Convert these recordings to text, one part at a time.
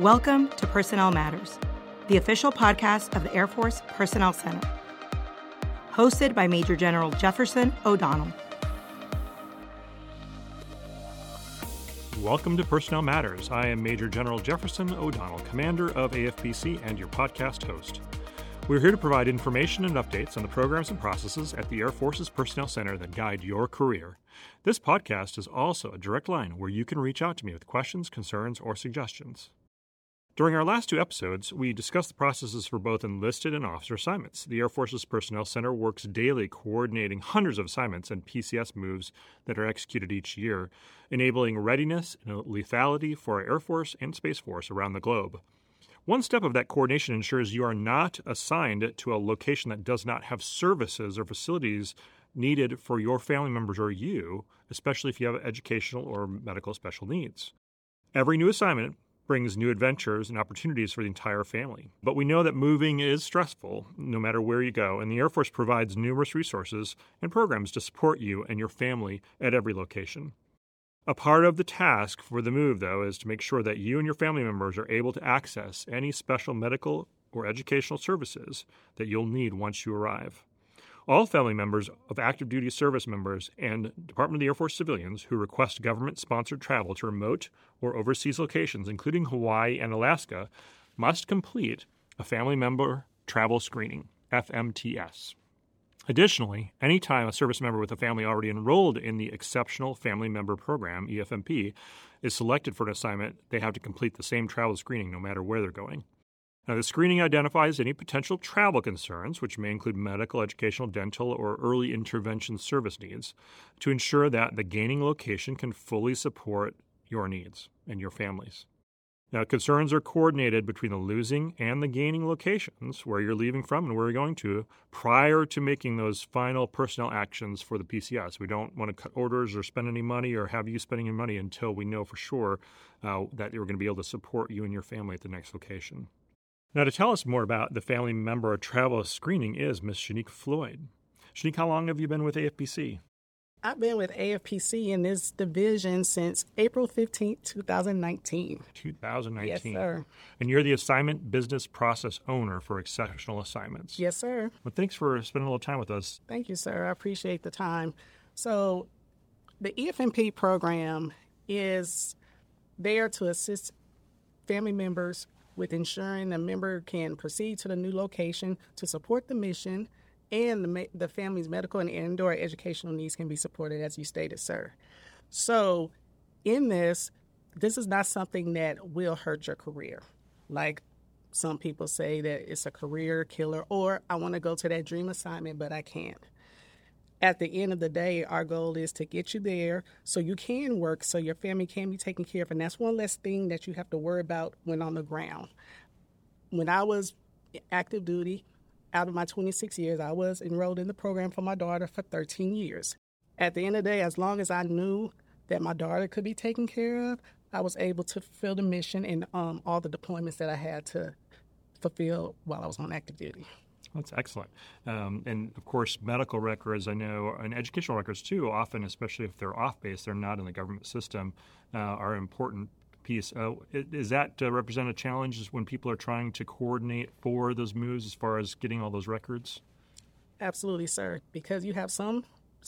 Welcome to Personnel Matters, the official podcast of the Air Force Personnel Center. Hosted by Major General Jefferson O'Donnell. Welcome to Personnel Matters. I am Major General Jefferson O'Donnell, Commander of AFPC and your podcast host. We're here to provide information and updates on the programs and processes at the Air Force's Personnel Center that guide your career. This podcast is also a direct line where you can reach out to me with questions, concerns, or suggestions. During our last two episodes, we discussed the processes for both enlisted and officer assignments. The Air Force's Personnel Center works daily coordinating hundreds of assignments and PCS moves that are executed each year, enabling readiness and lethality for our Air Force and Space Force around the globe. One step of that coordination ensures you are not assigned to a location that does not have services or facilities needed for your family members or you, especially if you have educational or medical special needs. Every new assignment brings new adventures and opportunities for the entire family. But we know that moving is stressful, no matter where you go, and the Air Force provides numerous resources and programs to support you and your family at every location. A part of the task for the move, though, is to make sure that you and your family members are able to access any special medical or educational services that you'll need once you arrive. All family members of active duty service members and Department of the Air Force civilians who request government-sponsored travel to remote or overseas locations, including Hawaii and Alaska, must complete a Family Member Travel Screening, FMTS. Additionally, anytime a service member with a family already enrolled in the Exceptional Family Member Program, EFMP, is selected for an assignment, they have to complete the same travel screening no matter where they're going. Now, the screening identifies any potential travel concerns, which may include medical, educational, dental, or early intervention service needs, to ensure that the gaining location can fully support your needs and your families. Now, concerns are coordinated between the losing and the gaining locations, where you're leaving from and where you're going to, prior to making those final personnel actions for the PCS. We don't want to cut orders or spend any money or have you spending any money until we know for sure that you're going to be able to support you and your family at the next location. Now, to tell us more about the Family Member Travel Screening is Ms. Shanique Floyd. Shanique, how long have you been with AFPC? I've been with AFPC in this division since April 15, 2019. 2019. Yes, sir. And you're the assignment business process owner for Exceptional Assignments. Yes, sir. Well, thanks for spending a little time with us. Thank you, sir. I appreciate the time. So the EFMP program is there to assist family members with ensuring the member can proceed to the new location to support the mission, and the family's medical and or educational needs can be supported, as you stated, sir. So in this is not something that will hurt your career. Like some people say that it's a career killer, or I want to go to that dream assignment, but I can't. At the end of the day, our goal is to get you there so you can work, so your family can be taken care of. And that's one less thing that you have to worry about when on the ground. When I was active duty, out of my 26 years, I was enrolled in the program for my daughter for 13 years. At the end of the day, as long as I knew that my daughter could be taken care of, I was able to fulfill the mission and all the deployments that I had to fulfill while I was on active duty. That's excellent. And, of course, medical records, I know, and educational records, too, often, especially if they're off-base, they're not in the government system, are an important piece. Does that represent a challenge when people are trying to coordinate for those moves as far as getting all those records? Absolutely, sir, because you have some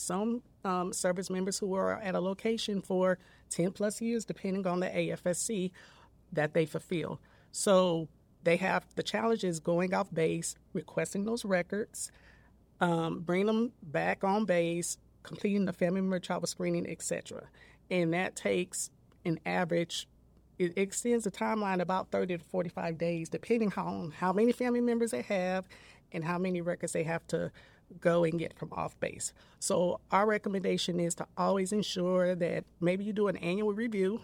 service members who are at a location for 10-plus years, depending on the AFSC that they fulfill. So they have the challenges going off base, requesting those records, bringing them back on base, completing the family member travel screening, etc. And that takes an average, it extends the timeline about 30 to 45 days, depending on how many family members they have and how many records they have to go and get from off base. So our recommendation is to always ensure that maybe you do an annual review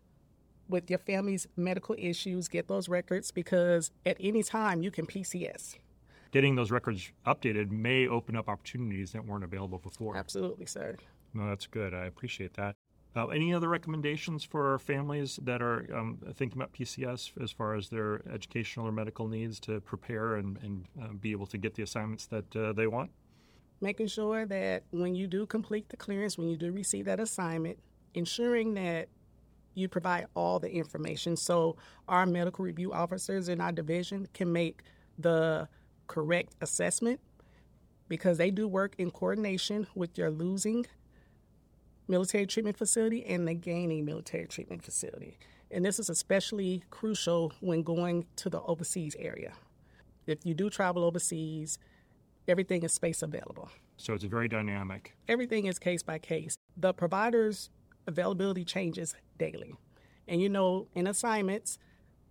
with your family's medical issues, get those records, because at any time you can PCS. Getting those records updated may open up opportunities that weren't available before. Absolutely, sir. No, that's good. I appreciate that. Any other recommendations for families that are thinking about PCS as far as their educational or medical needs to prepare and be able to get the assignments that they want? Making sure that when you do complete the clearance, when you do receive that assignment, ensuring that you provide all the information. So our medical review officers in our division can make the correct assessment because they do work in coordination with your losing military treatment facility and the gaining military treatment facility. And this is especially crucial when going to the overseas area. If you do travel overseas, everything is space available. So it's very dynamic. Everything is case by case. The provider's availability changes daily. And in assignments,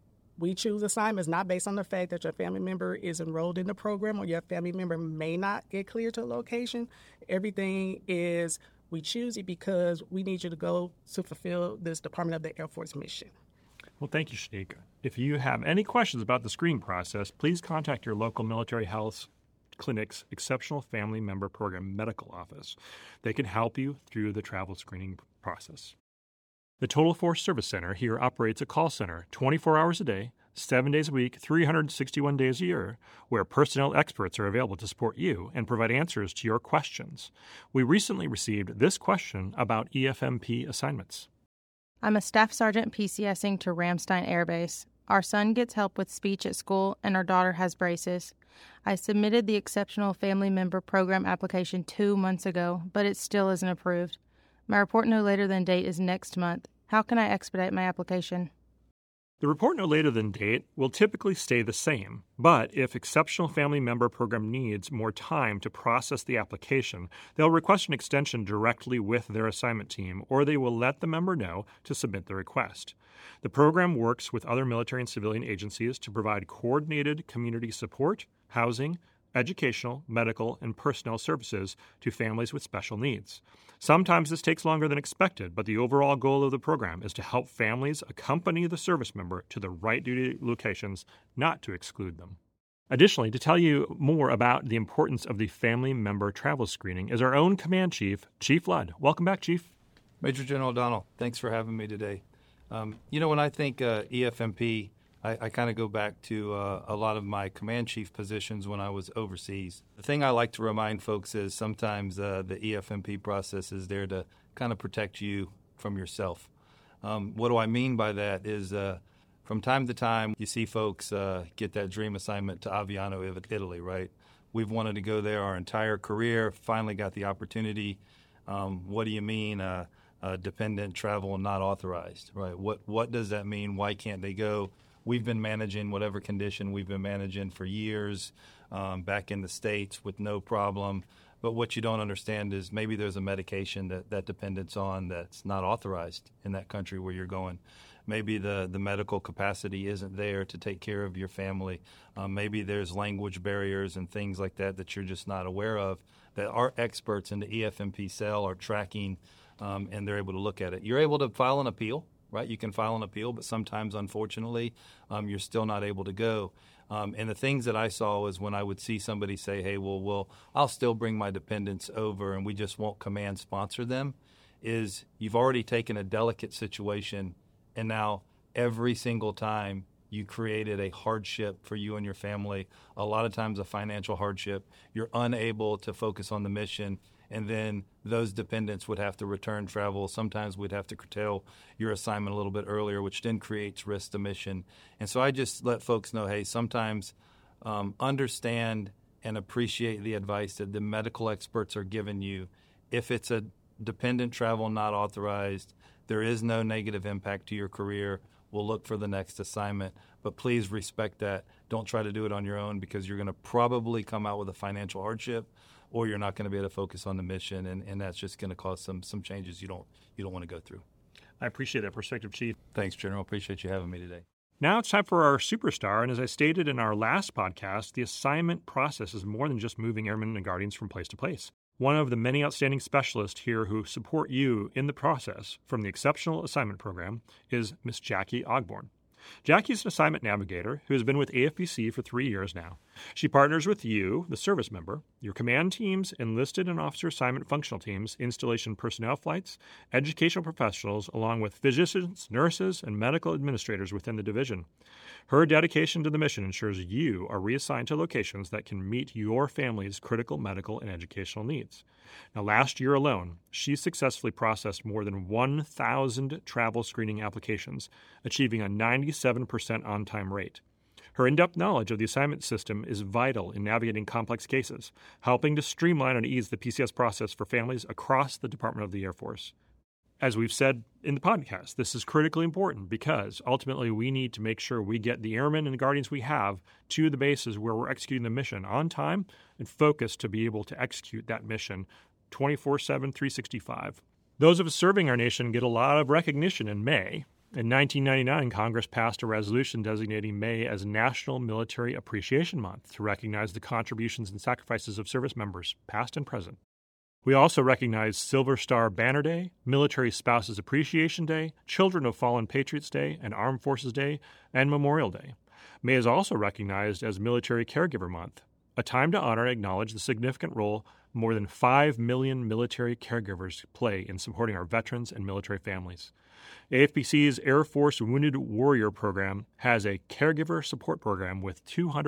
we choose assignments not based on the fact that your family member is enrolled in the program or your family member may not get cleared to a location. Everything is, we choose it because we need you to go to fulfill this Department of the Air Force mission. Well, thank you, Shanika. If you have any questions about the screening process, please contact your local military health clinic's Exceptional Family Member Program Medical Office. They can help you through the travel screening process. The Total Force Service Center here operates a call center 24 hours a day, 7 days a week, 361 days a year, where personnel experts are available to support you and provide answers to your questions. We recently received this question about EFMP assignments. I'm a staff sergeant PCSing to Ramstein Air Base. Our son gets help with speech at school, and our daughter has braces. I submitted the Exceptional Family Member Program application 2 months ago, but it still isn't approved. My report no later than date is next month. How can I expedite my application? The report no later than date will typically stay the same, but if Exceptional Family Member Program needs more time to process the application, they'll request an extension directly with their assignment team, or they will let the member know to submit the request. The program works with other military and civilian agencies to provide coordinated community support, housing, educational, medical, and personnel services to families with special needs. Sometimes this takes longer than expected, but the overall goal of the program is to help families accompany the service member to the right duty locations, not to exclude them. Additionally, to tell you more about the importance of the family member travel screening is our own command chief, Chief Ludd. Welcome back, Chief. Major General O'Donnell, thanks for having me today. When I think EFMP, I kind of go back to a lot of my command chief positions when I was overseas. The thing I like to remind folks is sometimes the EFMP process is there to kind of protect you from yourself. What do I mean by that is from time to time you see folks get that dream assignment to Aviano, Italy, right? We've wanted to go there our entire career, finally got the opportunity. What do you mean dependent travel not authorized, right? What does that mean? Why can't they go? We've been managing whatever condition we've been managing for years back in the States with no problem. But what you don't understand is maybe there's a medication that dependent's on that's not authorized in that country where you're going. Maybe the medical capacity isn't there to take care of your family. Maybe there's language barriers and things like that you're just not aware of that our experts in the EFMP cell are tracking and they're able to look at it. You're able to file an appeal. Right, you can file an appeal, but sometimes, unfortunately, you're still not able to go. And the things that I saw was when I would see somebody say, "Hey, well, I'll still bring my dependents over, and we just won't command sponsor them," is you've already taken a delicate situation, and now every single time you created a hardship for you and your family. A lot of times, a financial hardship. You're unable to focus on the mission. And then those dependents would have to return travel. Sometimes we'd have to curtail your assignment a little bit earlier, which then creates risk to mission. And so I just let folks know, hey, sometimes understand and appreciate the advice that the medical experts are giving you. If it's a dependent travel not authorized, there is no negative impact to your career. We'll look for the next assignment. But please respect that. Don't try to do it on your own because you're going to probably come out with a financial hardship, or you're not going to be able to focus on the mission, and that's just going to cause some changes you don't want to go through. I appreciate that perspective, Chief. Thanks, General. Appreciate you having me today. Now it's time for our superstar, and as I stated in our last podcast, the assignment process is more than just moving airmen and guardians from place to place. One of the many outstanding specialists here who support you in the process from the Exceptional Assignment Program is Miss Jackie Ogborn. Jackie is an assignment navigator who has been with AFBC for 3 years now. She partners with you, the service member, your command teams, enlisted and officer assignment functional teams, installation personnel flights, educational professionals, along with physicians, nurses, and medical administrators within the division. Her dedication to the mission ensures you are reassigned to locations that can meet your family's critical medical and educational needs. Now, last year alone, she successfully processed more than 1,000 travel screening applications, achieving a 97% on-time rate. Her in-depth knowledge of the assignment system is vital in navigating complex cases, helping to streamline and ease the PCS process for families across the Department of the Air Force. As we've said in the podcast, this is critically important because ultimately we need to make sure we get the airmen and guardians we have to the bases where we're executing the mission on time and focused to be able to execute that mission 24/7, 365. Those of us serving our nation get a lot of recognition in May. In 1999, Congress passed a resolution designating May as National Military Appreciation Month to recognize the contributions and sacrifices of service members, past and present. We also recognize Silver Star Banner Day, Military Spouses Appreciation Day, Children of Fallen Patriots Day, and Armed Forces Day, and Memorial Day. May is also recognized as Military Caregiver Month, a time to honor and acknowledge the significant role more than 5 million military caregivers play in supporting our veterans and military families. AFPC's Air Force Wounded Warrior Program has a caregiver support program with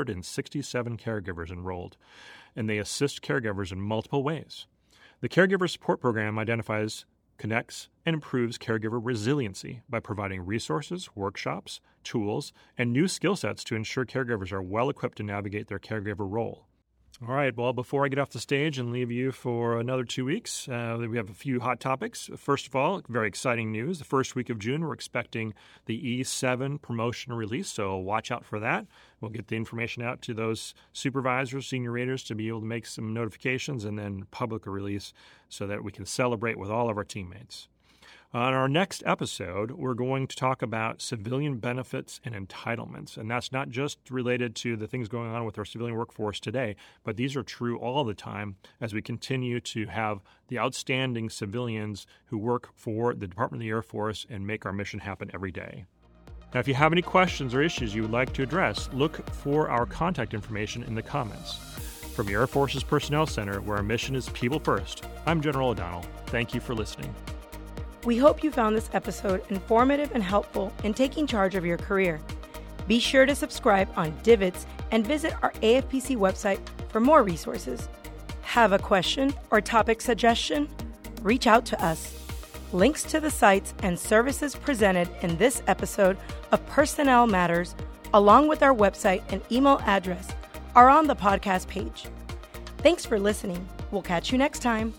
267 caregivers enrolled, and they assist caregivers in multiple ways. The Caregiver Support Program identifies, connects, and improves caregiver resiliency by providing resources, workshops, tools, and new skill sets to ensure caregivers are well equipped to navigate their caregiver role. All right, well, before I get off the stage and leave you for another 2 weeks, we have a few hot topics. First of all, very exciting news. The first week of June, we're expecting the E7 promotion release, so watch out for that. We'll get the information out to those supervisors, senior raters, to be able to make some notifications and then public a release so that we can celebrate with all of our teammates. On our next episode, we're going to talk about civilian benefits and entitlements. And that's not just related to the things going on with our civilian workforce today, but these are true all the time as we continue to have the outstanding civilians who work for the Department of the Air Force and make our mission happen every day. Now, if you have any questions or issues you would like to address, look for our contact information in the comments. From the Air Force's Personnel Center, where our mission is people first, I'm General O'Donnell. Thank you for listening. We hope you found this episode informative and helpful in taking charge of your career. Be sure to subscribe on Divots and visit our AFPC website for more resources. Have a question or topic suggestion? Reach out to us. Links to the sites and services presented in this episode of Personnel Matters, along with our website and email address, are on the podcast page. Thanks for listening. We'll catch you next time.